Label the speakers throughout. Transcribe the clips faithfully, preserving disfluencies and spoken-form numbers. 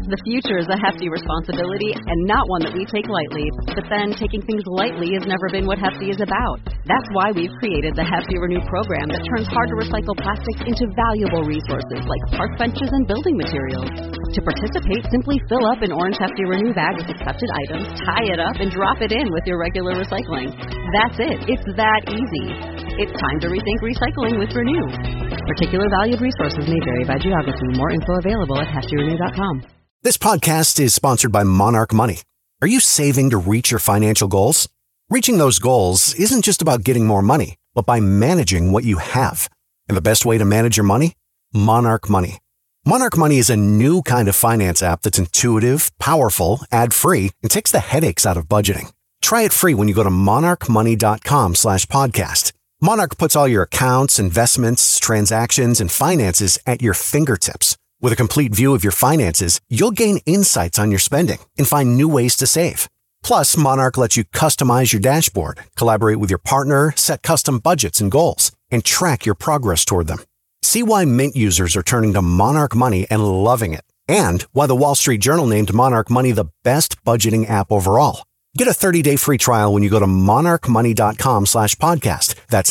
Speaker 1: The future is a hefty responsibility and not one that we take lightly. But then taking things lightly has never been what Hefty is about. That's why we've created the Hefty Renew program that turns hard-to-recycle plastics into valuable resources like park benches and building materials. To participate, simply fill up an orange Hefty Renew bag with accepted items, tie it up, and drop it in with your regular recycling. That's it. It's that easy. It's time to rethink recycling with Renew. Particular valued resources may vary by geography. More info available at hefty renew dot com.
Speaker 2: This podcast is sponsored by Monarch Money. Are you saving to reach your financial goals? Reaching those goals isn't just about getting more money, but by managing what you have. And the best way to manage your money? Monarch Money. Monarch Money is a new kind of finance app that's intuitive, powerful, ad-free, and takes the headaches out of budgeting. Try it free when you go to monarch money dot com slash podcast. Monarch puts all your accounts, investments, transactions, and finances at your fingertips. With a complete view of your finances, you'll gain insights on your spending and find new ways to save. Plus, Monarch lets you customize your dashboard, collaborate with your partner, set custom budgets and goals, and track your progress toward them. See why Mint users are turning to Monarch Money and loving it, and why the Wall Street Journal named Monarch Money the best budgeting app overall. Get a thirty-day free trial when you go to monarch money dot com slash podcast. That's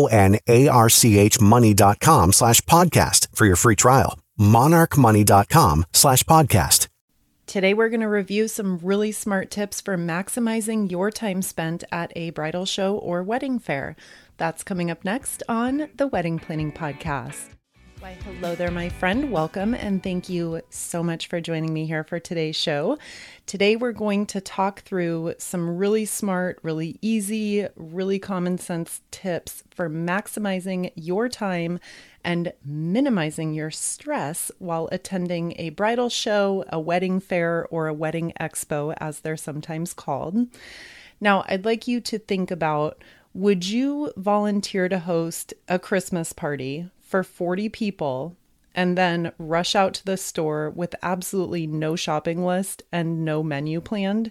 Speaker 2: M-O-N-A-R-C-H money dot com slash podcast for your free trial. monarch money dot com slash podcast.
Speaker 3: Today, we're going to review some really smart tips for maximizing your time spent at a bridal show or wedding fair. That's coming up next on the Wedding Planning Podcast. Why, hello there, my friend. Welcome, and thank you so much for joining me here for today's show. Today, we're going to talk through some really smart, really easy, really common sense tips for maximizing your time and minimizing your stress while attending a bridal show, a wedding fair, or a wedding expo, as they're sometimes called. Now, I'd like you to think about, would you volunteer to host a Christmas party for forty people and then rush out to the store with absolutely no shopping list and no menu planned?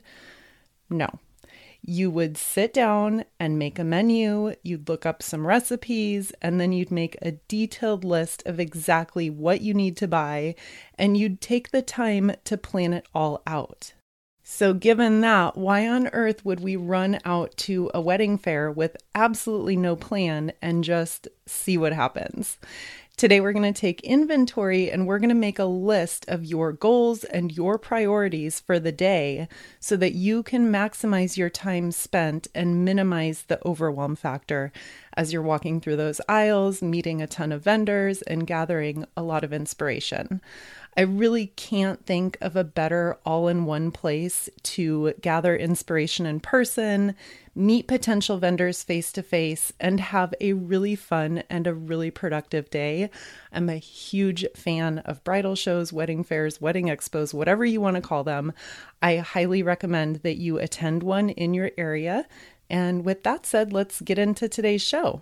Speaker 3: No. You would sit down and make a menu, you'd look up some recipes, and then you'd make a detailed list of exactly what you need to buy, and you'd take the time to plan it all out. So given that, why on earth would we run out to a wedding fair with absolutely no plan and just see what happens? Today, we're going to take inventory and we're going to make a list of your goals and your priorities for the day so that you can maximize your time spent and minimize the overwhelm factor as you're walking through those aisles, meeting a ton of vendors, and gathering a lot of inspiration. I really can't think of a better all-in-one place to gather inspiration in person, meet potential vendors face-to-face, and have a really fun and a really productive day. I'm a huge fan of bridal shows, wedding fairs, wedding expos, whatever you want to call them. I highly recommend that you attend one in your area. And with that said, let's get into today's show.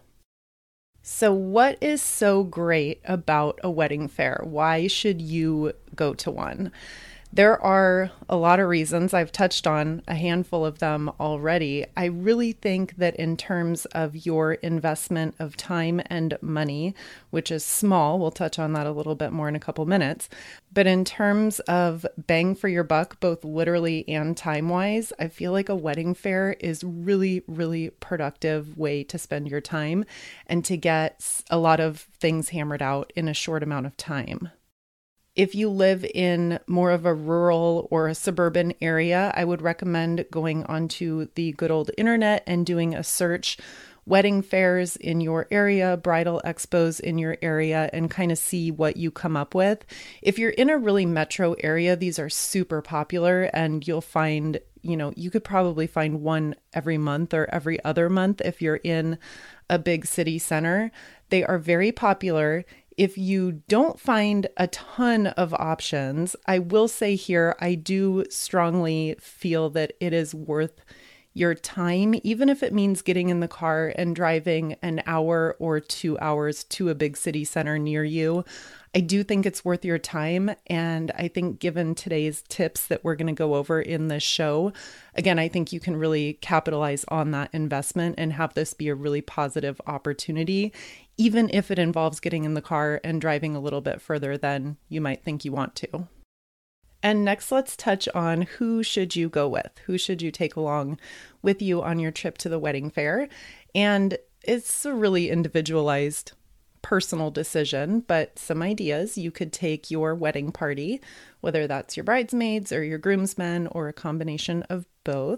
Speaker 3: So what is so great about a wedding fair? Why should you go to one? There are a lot of reasons. I've touched on a handful of them already. I really think that in terms of your investment of time and money, which is small, we'll touch on that a little bit more in a couple minutes, but in terms of bang for your buck, both literally and time-wise, I feel like a wedding fair is really, really productive way to spend your time and to get a lot of things hammered out in a short amount of time. If you live in more of a rural or a suburban area, I would recommend going onto the good old internet and doing a search, wedding fairs in your area, bridal expos in your area, and kind of see what you come up with. If you're in a really metro area, these are super popular and you'll find, you know, you could probably find one every month or every other month if you're in a big city center. They are very popular. If you don't find a ton of options, I will say here, I do strongly feel that it is worth your time, even if it means getting in the car and driving an hour or two hours to a big city center near you. I do think it's worth your time. And I think given today's tips that we're going to go over in this show, again, I think you can really capitalize on that investment and have this be a really positive opportunity, even if it involves getting in the car and driving a little bit further than you might think you want to. And next, let's touch on who should you go with? Who should you take along with you on your trip to the wedding fair? And it's a really individualized, personal decision, but some ideas. You could take your wedding party, whether that's your bridesmaids or your groomsmen or a combination of both.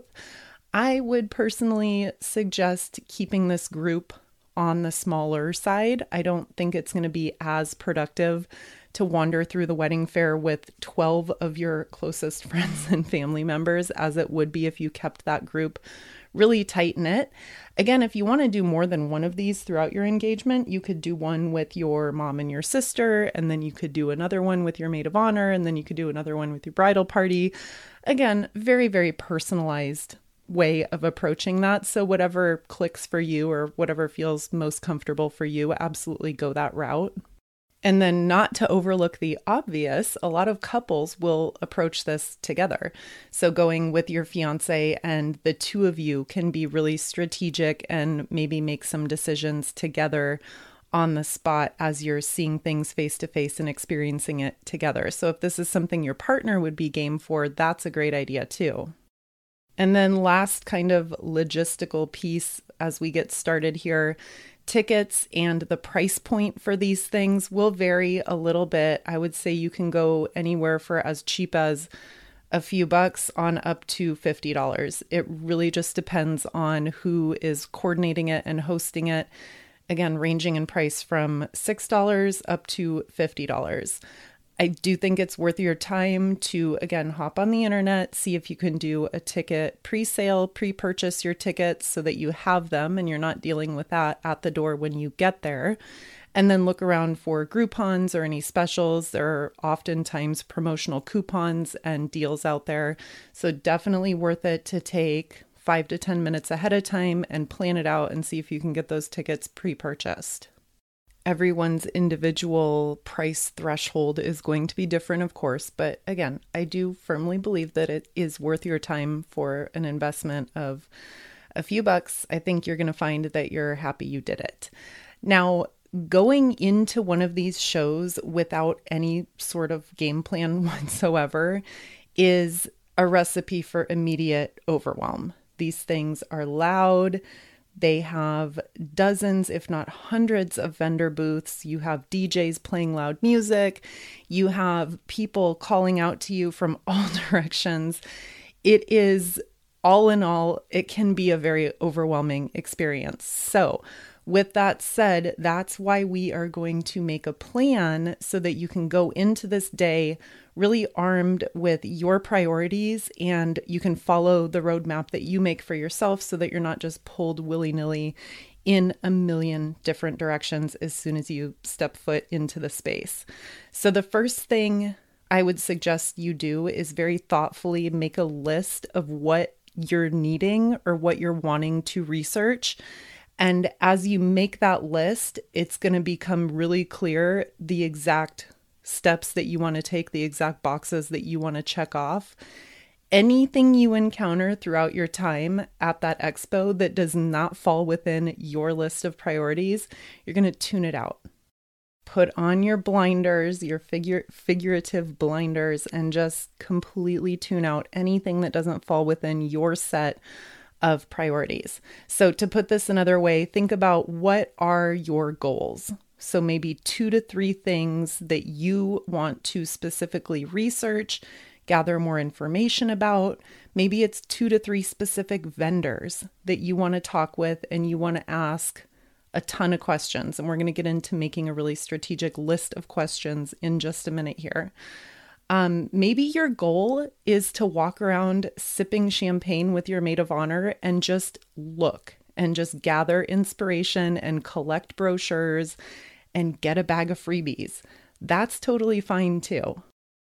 Speaker 3: I would personally suggest keeping this group on the smaller side. I don't think it's going to be as productive to wander through the wedding fair with twelve of your closest friends and family members as it would be if you kept that group really tight knit. Again, if you want to do more than one of these throughout your engagement, you could do one with your mom and your sister, and then you could do another one with your maid of honor, and then you could do another one with your bridal party. Again, very, very personalized way of approaching that. So whatever clicks for you or whatever feels most comfortable for you, absolutely go that route. And then, not to overlook the obvious, a lot of couples will approach this together. So going with your fiance and the two of you can be really strategic and maybe make some decisions together on the spot as you're seeing things face to face and experiencing it together. So if this is something your partner would be game for, that's a great idea too. And then last kind of logistical piece as we get started here, tickets and the price point for these things will vary a little bit. I would say you can go anywhere for as cheap as a few bucks on up to fifty dollars. It really just depends on who is coordinating it and hosting it. Again, ranging in price from six dollars up to fifty dollars. I do think it's worth your time to, again, hop on the internet, see if you can do a ticket pre-sale, pre-purchase your tickets so that you have them and you're not dealing with that at the door when you get there. And then look around for Groupons or any specials. There are oftentimes promotional coupons and deals out there. So definitely worth it to take five to ten minutes ahead of time and plan it out and see if you can get those tickets pre-purchased. Everyone's individual price threshold is going to be different, of course, but again, I do firmly believe that it is worth your time for an investment of a few bucks. I think you're going to find that you're happy you did it. Now, going into one of these shows without any sort of game plan whatsoever is a recipe for immediate overwhelm. These things are loud. They have dozens, if not hundreds of vendor booths. You have D Js playing loud music. You have people calling out to you from all directions. It is, all in all, it can be a very overwhelming experience. So with that said, that's why we are going to make a plan so that you can go into this day really armed with your priorities and you can follow the roadmap that you make for yourself so that you're not just pulled willy-nilly in a million different directions as soon as you step foot into the space. So the first thing I would suggest you do is very thoughtfully make a list of what you're needing or what you're wanting to research. And as you make that list, it's going to become really clear the exact steps that you want to take, the exact boxes that you want to check off. Anything you encounter throughout your time at that expo that does not fall within your list of priorities, you're going to tune it out. Put on your blinders, your figure, figurative blinders, and just completely tune out anything that doesn't fall within your set of priorities. So to put this another way, think about what are your goals. So maybe two to three things that you want to specifically research, gather more information about. Maybe it's two to three specific vendors that you want to talk with and you want to ask a ton of questions. And we're going to get into making a really strategic list of questions in just a minute here. Um, maybe your goal is to walk around sipping champagne with your maid of honor and just look and just gather inspiration and collect brochures and get a bag of freebies. That's totally fine too.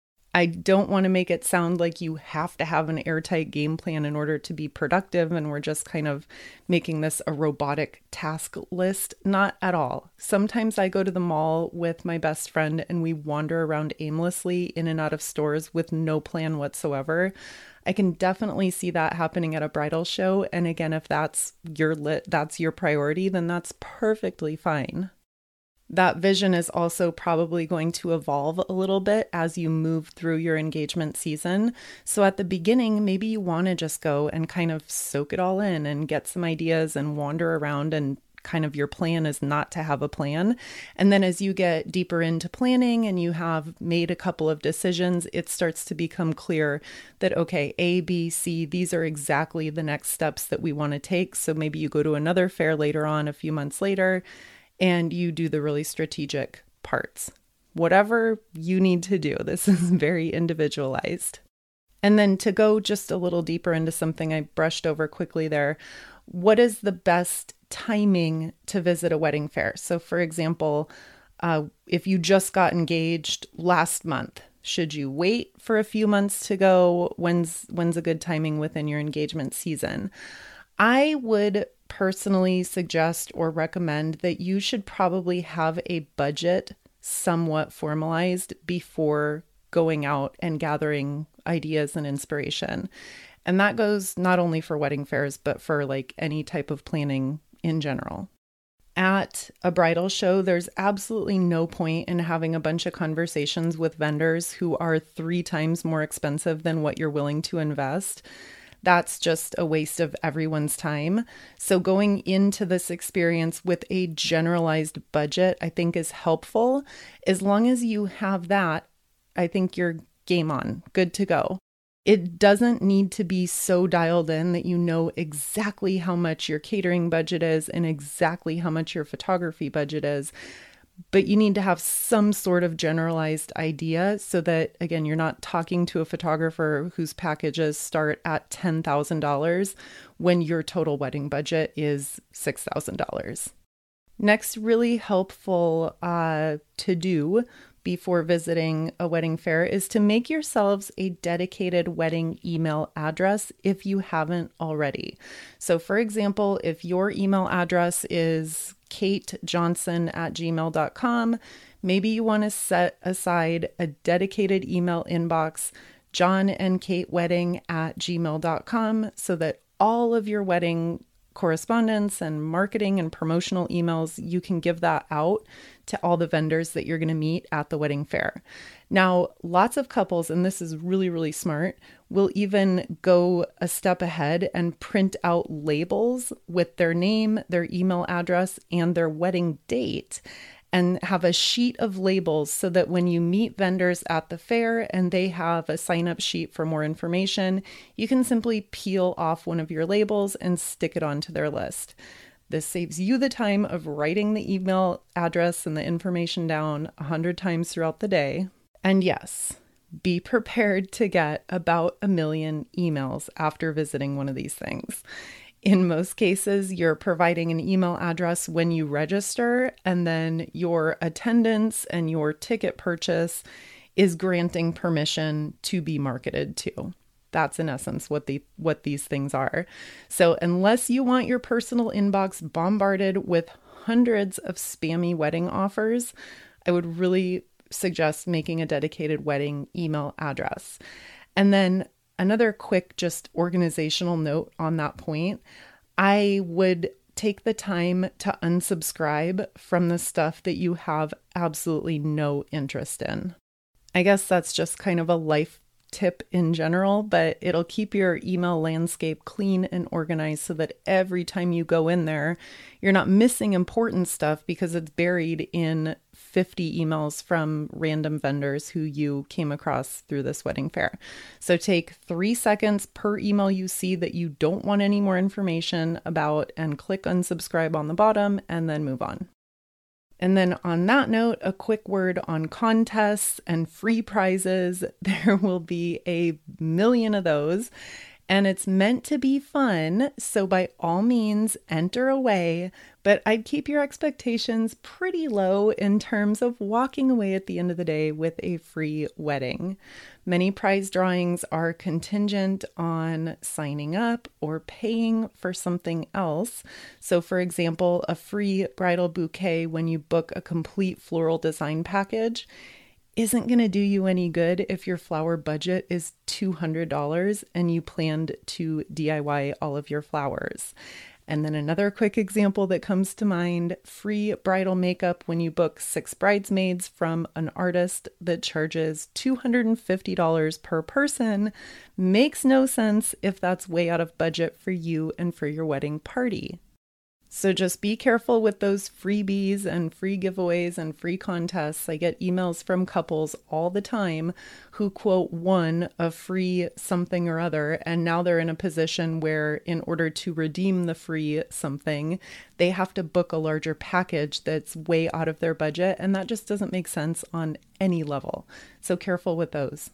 Speaker 3: I don't want to make it sound like you have to have an airtight game plan in order to be productive and we're just kind of making this a robotic task list. Not at all. Sometimes I go to the mall with my best friend and we wander around aimlessly in and out of stores with no plan whatsoever. I can definitely see that happening at a bridal show. And again, if that's your lit, that's your priority, then that's perfectly fine. That vision is also probably going to evolve a little bit as you move through your engagement season. So at the beginning, maybe you want to just go and kind of soak it all in and get some ideas and wander around, and kind of your plan is not to have a plan. And then as you get deeper into planning and you have made a couple of decisions, it starts to become clear that, okay, A, B, C, these are exactly the next steps that we want to take. So maybe you go to another fair later on, a few months later, and you do the really strategic parts. Whatever you need to do, this is very individualized. And then to go just a little deeper into something I brushed over quickly there, what is the best timing to visit a wedding fair? So for example, uh, if you just got engaged last month, should you wait for a few months to go? When's, when's a good timing within your engagement season? I would personally suggest or recommend that you should probably have a budget somewhat formalized before going out and gathering ideas and inspiration. And that goes not only for wedding fairs, but for like any type of planning in general. At a bridal show, there's absolutely no point in having a bunch of conversations with vendors who are three times more expensive than what you're willing to invest. That's just a waste of everyone's time. So going into this experience with a generalized budget, I think is helpful. As long as you have that, I think you're game on, good to go. It doesn't need to be so dialed in that you know exactly how much your catering budget is and exactly how much your photography budget is. But you need to have some sort of generalized idea so that, again, you're not talking to a photographer whose packages start at ten thousand dollars when your total wedding budget is six thousand dollars. Next, really helpful uh, to do before visiting a wedding fair is to make yourselves a dedicated wedding email address if you haven't already. So for example, if your email address is kate johnson at gmail dot com, maybe you want to set aside a dedicated email inbox, john and kate wedding at gmail dot com, so that all of your wedding correspondence and marketing and promotional emails, you can give that out to all the vendors that you're going to meet at the wedding fair. Now, lots of couples, and this is really, really smart, will even go a step ahead and print out labels with their name, their email address, and their wedding date, and have a sheet of labels so that when you meet vendors at the fair and they have a sign-up sheet for more information, you can simply peel off one of your labels and stick it onto their list. This saves you the time of writing the email address and the information down a hundred times throughout the day. And yes, be prepared to get about a million emails after visiting one of these things. In most cases, you're providing an email address when you register, and then your attendance and your ticket purchase is granting permission to be marketed to. That's in essence what the what these things are. So unless you want your personal inbox bombarded with hundreds of spammy wedding offers, I would really suggest making a dedicated wedding email address. And then another quick just organizational note on that point, I would take the time to unsubscribe from the stuff that you have absolutely no interest in. I guess that's just kind of a life tip in general, but it'll keep your email landscape clean and organized so that every time you go in there, you're not missing important stuff because it's buried in fifty emails from random vendors who you came across through this wedding fair. So take three seconds per email you see that you don't want any more information about and click unsubscribe on the bottom and then move on. And then on that note, a quick word on contests and free prizes. There will be a million of those, and it's meant to be fun. So by all means, enter away, but I'd keep your expectations pretty low in terms of walking away at the end of the day with a free wedding. Many prize drawings are contingent on signing up or paying for something else. So for example, a free bridal bouquet when you book a complete floral design package isn't going to do you any good if your flower budget is two hundred dollars and you planned to D I Y all of your flowers. And then another quick example that comes to mind, free bridal makeup when you book six bridesmaids from an artist that charges two hundred fifty dollars per person makes no sense if that's way out of budget for you and for your wedding party. So just be careful with those freebies and free giveaways and free contests. I get emails from couples all the time who quote won a free something or other, and now they're in a position where in order to redeem the free something, they have to book a larger package that's way out of their budget, and that just doesn't make sense on any level. So careful with those.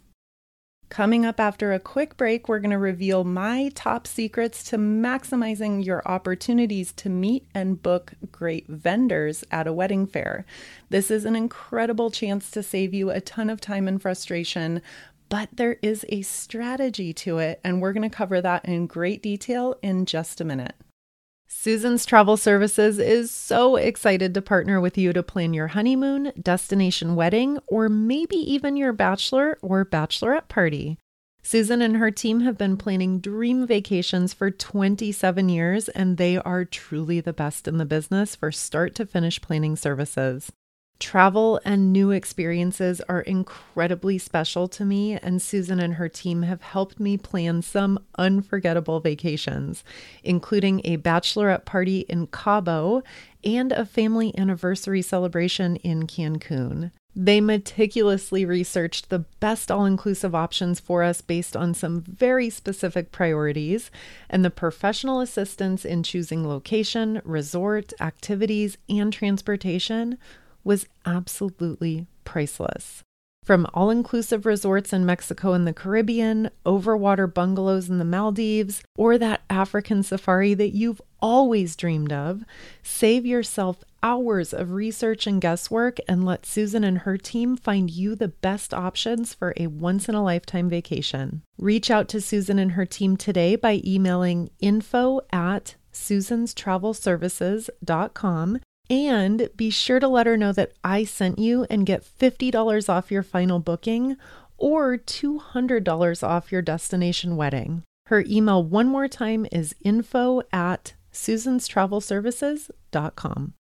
Speaker 3: Coming up after a quick break, we're going to reveal my top secrets to maximizing your opportunities to meet and book great vendors at a wedding fair. This is an incredible chance to save you a ton of time and frustration, but there is a strategy to it, and we're going to cover that in great detail in just a minute. Susan's Travel Services is so excited to partner with you to plan your honeymoon, destination wedding, or maybe even your bachelor or bachelorette party. Susan and her team have been planning dream vacations for twenty-seven years, and they are truly the best in the business for start to finish planning services. Travel and new experiences are incredibly special to me, and Susan and her team have helped me plan some unforgettable vacations, including a bachelorette party in Cabo and a family anniversary celebration in Cancun. They meticulously researched the best all-inclusive options for us based on some very specific priorities, and the professional assistance in choosing location, resort, activities, and transportation was absolutely priceless. From all-inclusive resorts in Mexico and the Caribbean, overwater bungalows in the Maldives, or that African safari that you've always dreamed of, save yourself hours of research and guesswork and let Susan and her team find you the best options for a once-in-a-lifetime vacation. Reach out to Susan and her team today by emailing info at susans travel services dot com. And be sure to let her know that I sent you and get fifty dollars off your final booking or two hundred dollars off your destination wedding. Her email one more time is info at susans travel services dot com.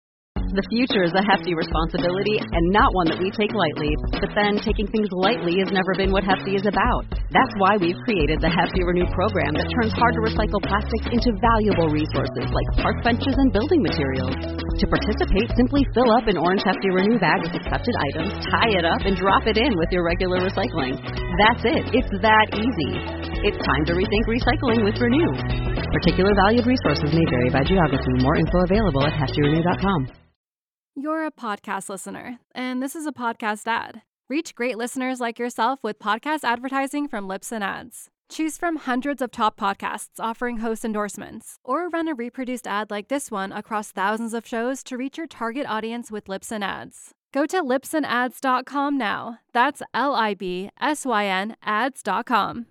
Speaker 1: The future is a hefty responsibility and not one that we take lightly. But then taking things lightly has never been what Hefty is about. That's why we've created the Hefty Renew program that turns hard-to-recycle plastics into valuable resources like park benches and building materials. To participate, simply fill up an orange Hefty Renew bag with accepted items, tie it up, and drop it in with your regular recycling. That's it. It's that easy. It's time to rethink recycling with Renew. Particular valued resources may vary by geography. More info available at hefty renew dot com.
Speaker 4: You're a podcast listener, and this is a podcast ad. Reach great listeners like yourself with podcast advertising from Libsyn Ads. Choose from hundreds of top podcasts offering host endorsements, or run a reproduced ad like this one across thousands of shows to reach your target audience with Libsyn Ads. Go to libsyn ads dot com now. That's L I B S Y N ads dot com.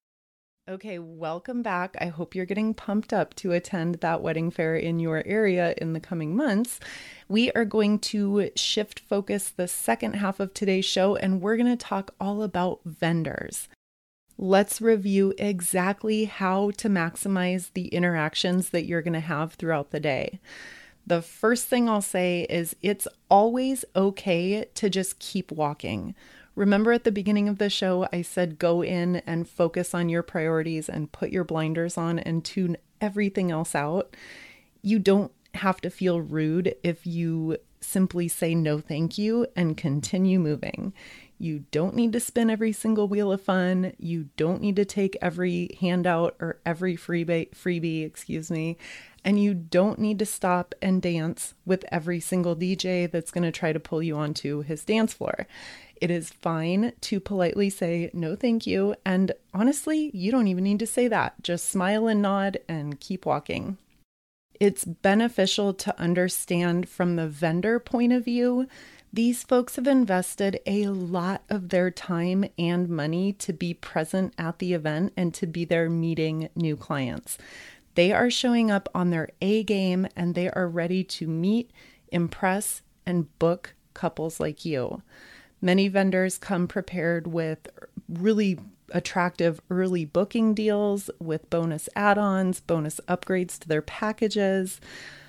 Speaker 3: Okay, welcome back. I hope you're getting pumped up to attend that wedding fair in your area in the coming months. We are going to shift focus the second half of today's show, and we're going to talk all about vendors. Let's review exactly how to maximize the interactions that you're going to have throughout the day. The first thing I'll say is it's always okay to just keep walking. Remember at the beginning of the show, I said go in and focus on your priorities and put your blinders on and tune everything else out. You don't have to feel rude if you simply say no thank you and continue moving. You don't need to spin every single wheel of fun. You don't need to take every handout or every freebie, freebie, excuse me. And you don't need to stop and dance with every single D J that's going to try to pull you onto his dance floor. It is fine to politely say no thank you. And honestly, you don't even need to say that. Just smile and nod and keep walking. It's beneficial to understand from the vendor point of view, these folks have invested a lot of their time and money to be present at the event and to be there meeting new clients. They are showing up on their A game and they are ready to meet, impress, and book couples like you. Many vendors come prepared with really attractive early booking deals with bonus add-ons, bonus upgrades to their packages.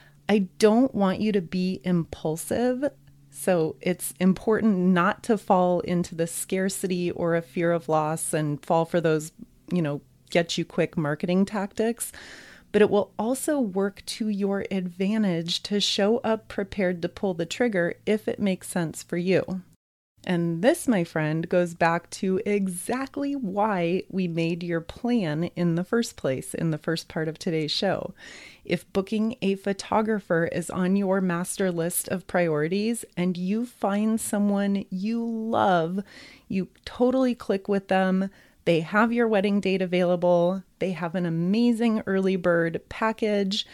Speaker 3: I don't want you to be impulsive. So it's important not to fall into the scarcity or a fear of loss and fall for those, you know, get you quick marketing tactics. But it will also work to your advantage to show up prepared to pull the trigger if it makes sense for you. And this, my friend, goes back to exactly why we made your plan in the first place, in the first part of today's show. If booking a photographer is on your master list of priorities and you find someone you love, you totally click with them, they have your wedding date available, they have an amazing early bird package,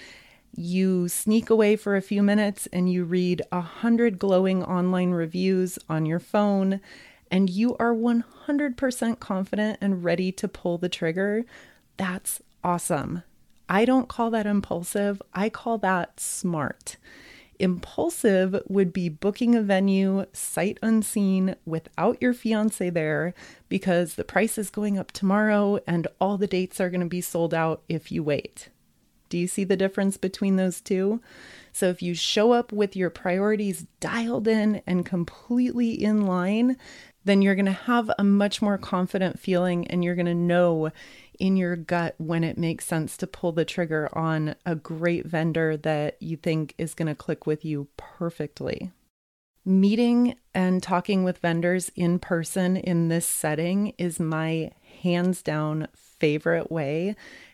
Speaker 3: you sneak away for a few minutes and you read a hundred glowing online reviews on your phone, and you are one hundred percent confident and ready to pull the trigger, that's awesome. I don't call that impulsive. I call that smart. Impulsive would be booking a venue sight unseen without your fiance there because the price is going up tomorrow and all the dates are going to be sold out if you wait. Do you see the difference between those two? So if you show up with your priorities dialed in and completely in line, then you're going to have a much more confident feeling and you're going to know in your gut when it makes sense to pull the trigger on a great vendor that you think is going to click with you perfectly. Meeting and talking with vendors in person in this setting is my hands down favorite way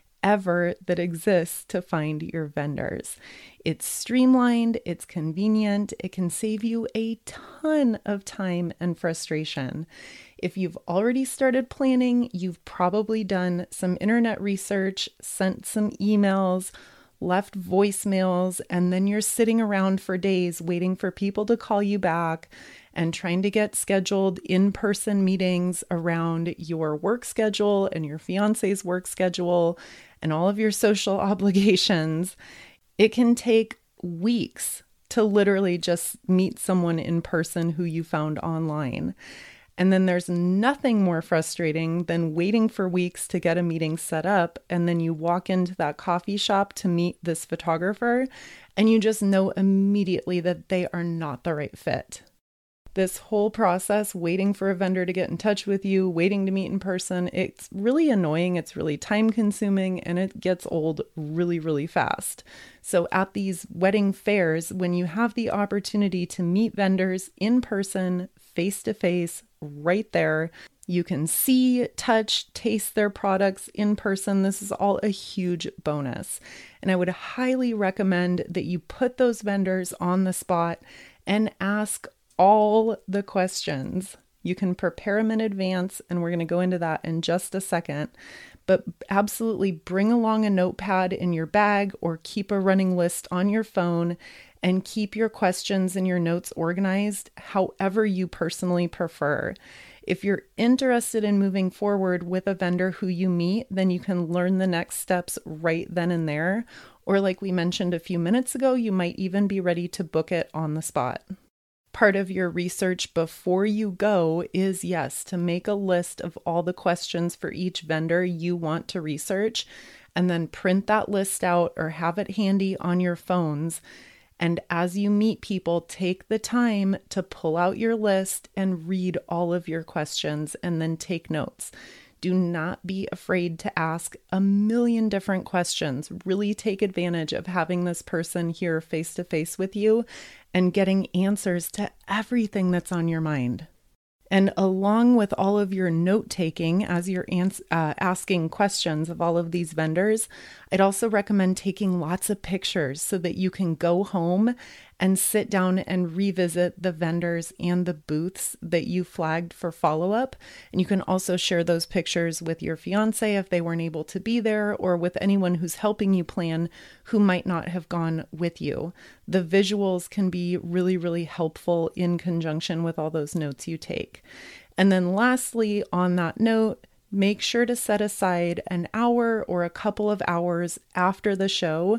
Speaker 3: ever that exists to find your vendors. It's streamlined, it's convenient, it can save you a ton of time and frustration. If you've already started planning, you've probably done some internet research, sent some emails, left voicemails, and then you're sitting around for days waiting for people to call you back and trying to get scheduled in-person meetings around your work schedule and your fiance's work schedule and all of your social obligations. It can take weeks to literally just meet someone in person who you found online. And then there's nothing more frustrating than waiting for weeks to get a meeting set up. And then you walk into that coffee shop to meet this photographer and you just know immediately that they are not the right fit. This whole process, waiting for a vendor to get in touch with you, waiting to meet in person, it's really annoying, it's really time consuming, and it gets old really, really fast. So at these wedding fairs, when you have the opportunity to meet vendors in person, face to face, right there, you can see, touch, taste their products in person. This is all a huge bonus. And I would highly recommend that you put those vendors on the spot and ask all the questions. You can prepare them in advance, and we're going to go into that in just a second. But absolutely bring along a notepad in your bag or keep a running list on your phone and keep your questions and your notes organized however you personally prefer. If you're interested in moving forward with a vendor who you meet, then you can learn the next steps right then and there. Or like we mentioned a few minutes ago, you might even be ready to book it on the spot. Part of your research before you go is, yes, to make a list of all the questions for each vendor you want to research, and then print that list out or have it handy on your phones. And as you meet people, take the time to pull out your list and read all of your questions and then take notes. Do not be afraid to ask a million different questions. Really take advantage of having this person here face to face with you and getting answers to everything that's on your mind. And along with all of your note taking as you're ans- uh, asking questions of all of these vendors, I'd also recommend taking lots of pictures so that you can go home and sit down and revisit the vendors and the booths that you flagged for follow-up. And you can also share those pictures with your fiance if they weren't able to be there, or with anyone who's helping you plan who might not have gone with you. The visuals can be really, really helpful in conjunction with all those notes you take. And then lastly, on that note, make sure to set aside an hour or a couple of hours after the show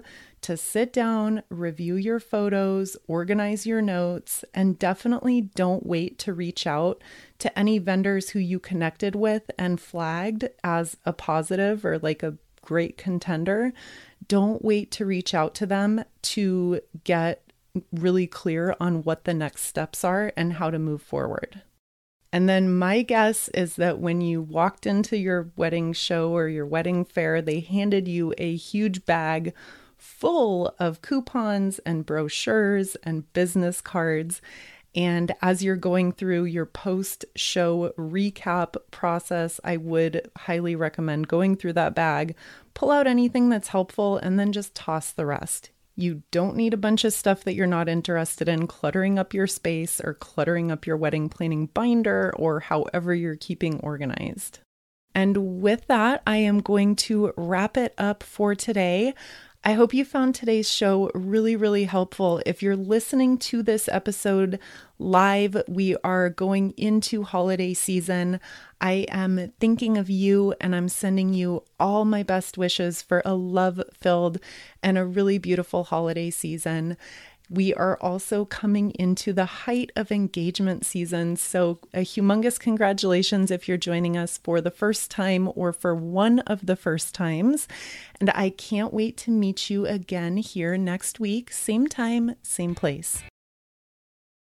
Speaker 3: to sit down, review your photos, organize your notes, and definitely don't wait to reach out to any vendors who you connected with and flagged as a positive or like a great contender. Don't wait to reach out to them to get really clear on what the next steps are and how to move forward. And then my guess is that when you walked into your wedding show or your wedding fair, they handed you a huge bag full of coupons and brochures and business cards. And as you're going through your post-show recap process, I would highly recommend going through that bag, pull out anything that's helpful, and then just toss the rest. You don't need a bunch of stuff that you're not interested in cluttering up your space or cluttering up your wedding planning binder or however you're keeping organized. And with that, I am going to wrap it up for today. I hope you found today's show really, really helpful. If you're listening to this episode live, we are going into holiday season. I am thinking of you and I'm sending you all my best wishes for a love-filled and a really beautiful holiday season. We are also coming into the height of engagement season, so a humongous congratulations if you're joining us for the first time or for one of the first times. And I can't wait to meet you again here next week, same time, same place.